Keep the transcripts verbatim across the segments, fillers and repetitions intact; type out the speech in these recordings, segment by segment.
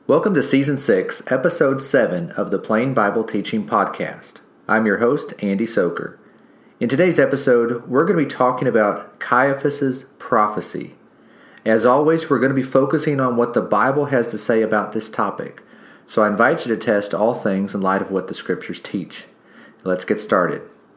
Welcome to Season six, Episode seven of the Plain Bible Teaching Podcast. I'm your host, Andy Soker. In today's episode, we're going to be talking about Caiaphas' prophecy. As always, we're going to be focusing on what the Bible has to say about this topic. So I invite you to test all things in light of what the Scriptures teach. Let's get started.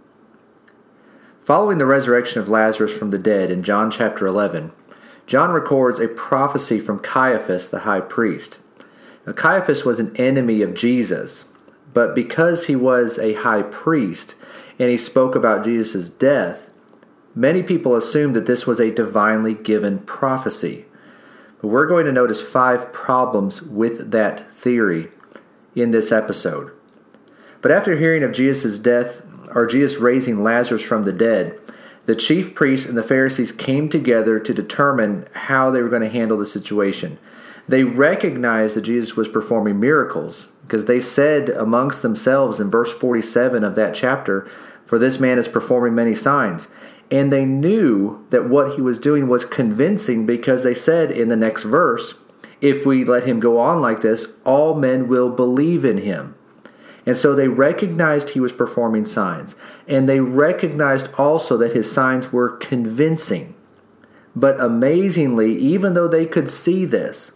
Following the resurrection of Lazarus from the dead in John chapter eleven, John records a prophecy from Caiaphas the high priest. Now, Caiaphas was an enemy of Jesus, but because he was a high priest and he spoke about Jesus' death, many people assumed that this was a divinely given prophecy. But we're going to notice five problems with that theory in this episode. But after hearing of Jesus' death, or Jesus raising Lazarus from the dead, the chief priests and the Pharisees came together to determine how they were going to handle the situation. They recognized that Jesus was performing miracles because they said amongst themselves in verse forty-seven of that chapter, "For this man is performing many signs." And they knew that what he was doing was convincing because they said in the next verse, "If we let him go on like this, all men will believe in him." And so they recognized he was performing signs. And they recognized also that his signs were convincing. But amazingly, even though they could see this,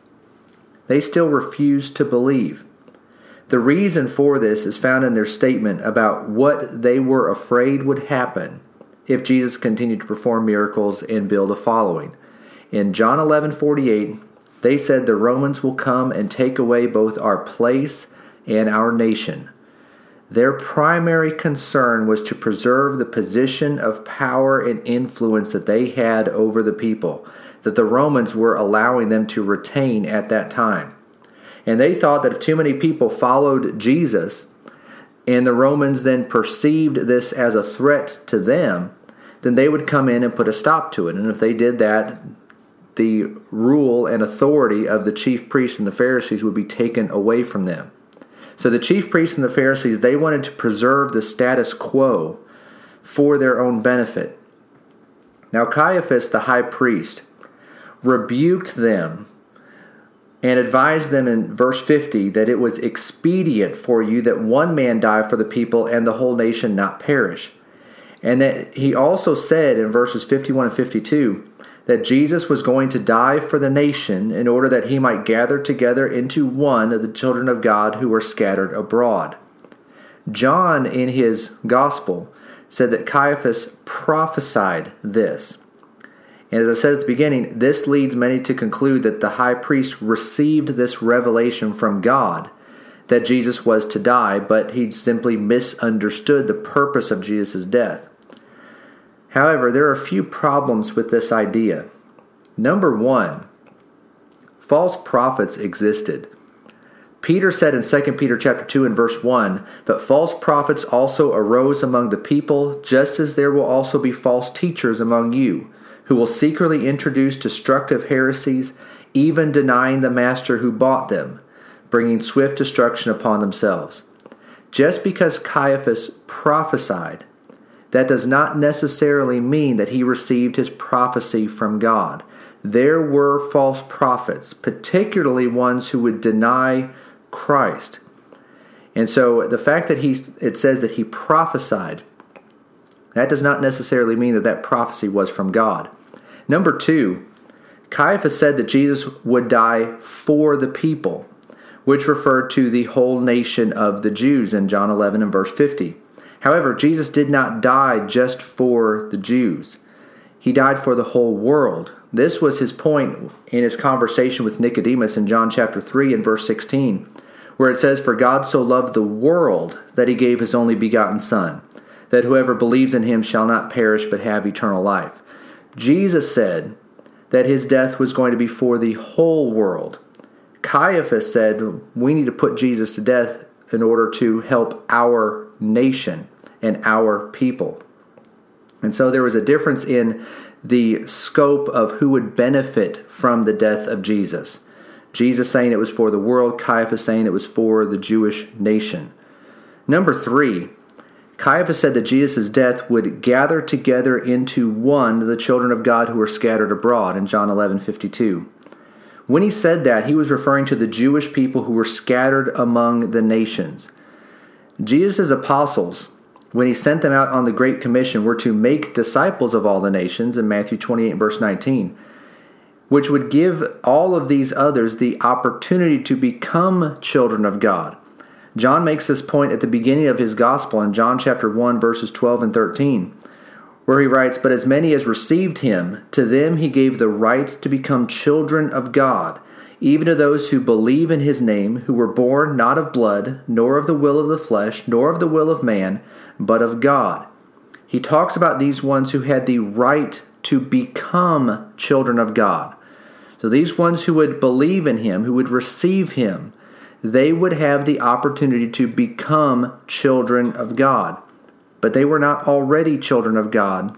they still refused to believe. The reason for this is found in their statement about what they were afraid would happen if Jesus continued to perform miracles and build a following. In John eleven forty-eight, they said the Romans will come and take away both our place and our nation. Their primary concern was to preserve the position of power and influence that they had over the people, that the Romans were allowing them to retain at that time. And they thought that if too many people followed Jesus, and the Romans then perceived this as a threat to them, then they would come in and put a stop to it. And if they did that, the rule and authority of the chief priests and the Pharisees would be taken away from them. So the chief priests and the Pharisees, they wanted to preserve the status quo for their own benefit. Now Caiaphas, the high priest, rebuked them and advised them in verse fifty that it was expedient for you that one man die for the people and the whole nation not perish. And that he also said in verses fifty-one and fifty-two that Jesus was going to die for the nation in order that he might gather together into one of the children of God who were scattered abroad. John, in his gospel, said that Caiaphas prophesied this. And as I said at the beginning, this leads many to conclude that the high priest received this revelation from God, that Jesus was to die, but he simply misunderstood the purpose of Jesus' death. However, there are a few problems with this idea. Number one, false prophets existed. Peter said in Second Peter chapter two and verse one, "But false prophets also arose among the people, just as there will also be false teachers among you, who will secretly introduce destructive heresies, even denying the master who bought them, bringing swift destruction upon themselves." Just because Caiaphas prophesied, that does not necessarily mean that he received his prophecy from God. There were false prophets, particularly ones who would deny Christ. And so the fact that he, it says that he prophesied, that does not necessarily mean that that prophecy was from God. Number two, Caiaphas said that Jesus would die for the people, which referred to the whole nation of the Jews in John eleven and verse fifty. However, Jesus did not die just for the Jews. He died for the whole world. This was his point in his conversation with Nicodemus in John chapter three and verse sixteen, where it says, "For God so loved the world that he gave his only begotten Son, that whoever believes in him shall not perish but have eternal life." Jesus said that his death was going to be for the whole world. Caiaphas said we need to put Jesus to death in order to help our nation and our people. And so there was a difference in the scope of who would benefit from the death of Jesus. Jesus saying it was for the world, Caiaphas saying it was for the Jewish nation. Number three, Caiaphas said that Jesus' death would gather together into one the children of God who were scattered abroad in John eleven fifty-two. When he said that, he was referring to the Jewish people who were scattered among the nations. Jesus' apostles, when he sent them out on the Great Commission, were to make disciples of all the nations in Matthew twenty-eight, verse nineteen, which would give all of these others the opportunity to become children of God. John makes this point at the beginning of his gospel in John chapter one, verses twelve and thirteen, where he writes, "But as many as received him, to them he gave the right to become children of God, even to those who believe in his name, who were born not of blood, nor of the will of the flesh, nor of the will of man, but of God." He talks about these ones who had the right to become children of God. So these ones who would believe in him, who would receive him, they would have the opportunity to become children of God. But they were not already children of God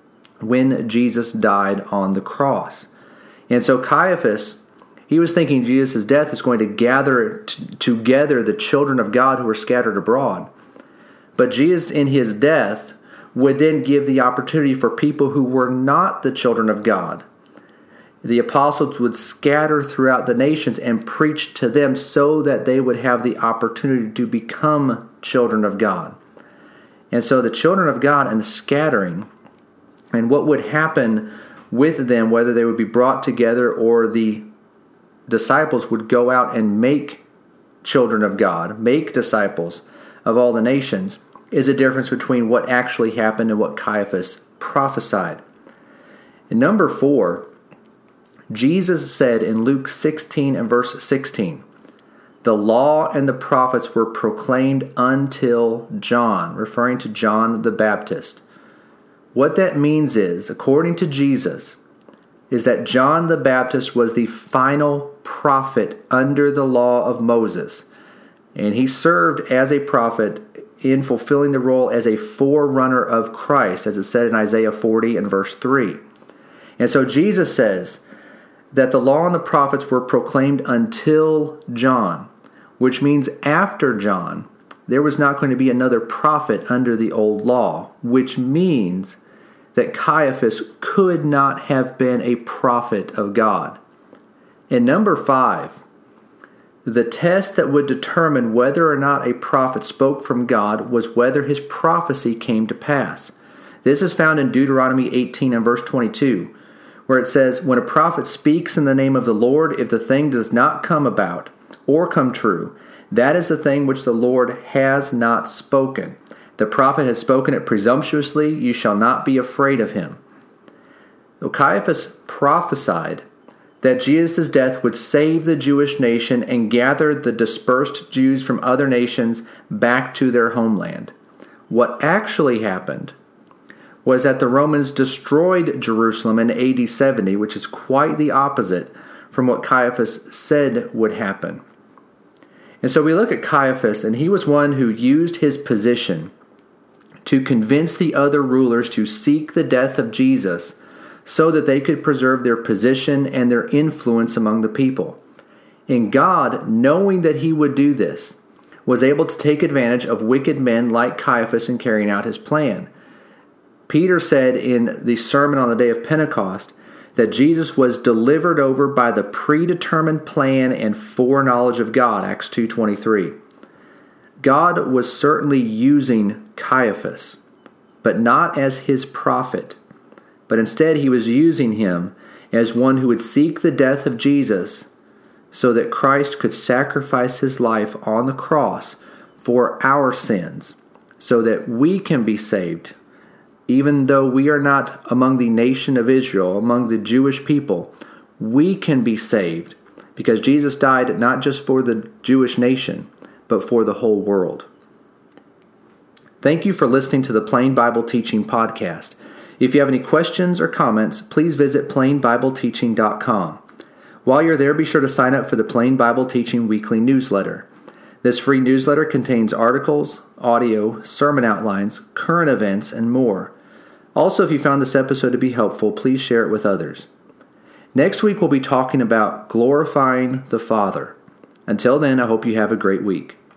when Jesus died on the cross. And so Caiaphas, he was thinking Jesus' death is going to gather t- together the children of God who were scattered abroad. But Jesus, in his death, would then give the opportunity for people who were not the children of God. The apostles would scatter throughout the nations and preach to them so that they would have the opportunity to become children of God. And so the children of God and the scattering, and what would happen with them, whether they would be brought together or the disciples would go out and make children of God, make disciples of all the nations, is a difference between what actually happened and what Caiaphas prophesied. And number four, Jesus said in Luke sixteen and verse sixteen, "The law and the prophets were proclaimed until John," referring to John the Baptist. What that means is, according to Jesus, is that John the Baptist was the final prophet under the law of Moses. And he served as a prophet in fulfilling the role as a forerunner of Christ, as it said in Isaiah forty and verse three. And so Jesus says that the law and the prophets were proclaimed until John, which means after John, there was not going to be another prophet under the old law, which means that Caiaphas could not have been a prophet of God. And number five, the test that would determine whether or not a prophet spoke from God was whether his prophecy came to pass. This is found in Deuteronomy eighteen and verse twenty-two, where it says, "When a prophet speaks in the name of the Lord, if the thing does not come about or come true, that is the thing which the Lord has not spoken. The prophet has spoken it presumptuously, you shall not be afraid of him." So Caiaphas prophesied that Jesus' death would save the Jewish nation and gather the dispersed Jews from other nations back to their homeland. What actually happened was that the Romans destroyed Jerusalem in A D seventy, which is quite the opposite from what Caiaphas said would happen. And so we look at Caiaphas, and he was one who used his position to convince the other rulers to seek the death of Jesus so that they could preserve their position and their influence among the people. And God, knowing that he would do this, was able to take advantage of wicked men like Caiaphas in carrying out his plan. Peter said in the sermon on the day of Pentecost that Jesus was delivered over by the predetermined plan and foreknowledge of God, Acts two twenty-three. God was certainly using Caiaphas, but not as his prophet, but instead he was using him as one who would seek the death of Jesus so that Christ could sacrifice his life on the cross for our sins, so that we can be saved. Even though we are not among the nation of Israel, among the Jewish people, we can be saved because Jesus died not just for the Jewish nation, but for the whole world. Thank you for listening to the Plain Bible Teaching Podcast. If you have any questions or comments, please visit plain bible teaching dot com. While you're there, be sure to sign up for the Plain Bible Teaching Weekly Newsletter. This free newsletter contains articles, audio, sermon outlines, current events, and more. Also, if you found this episode to be helpful, please share it with others. Next week, we'll be talking about glorifying the Father. Until then, I hope you have a great week.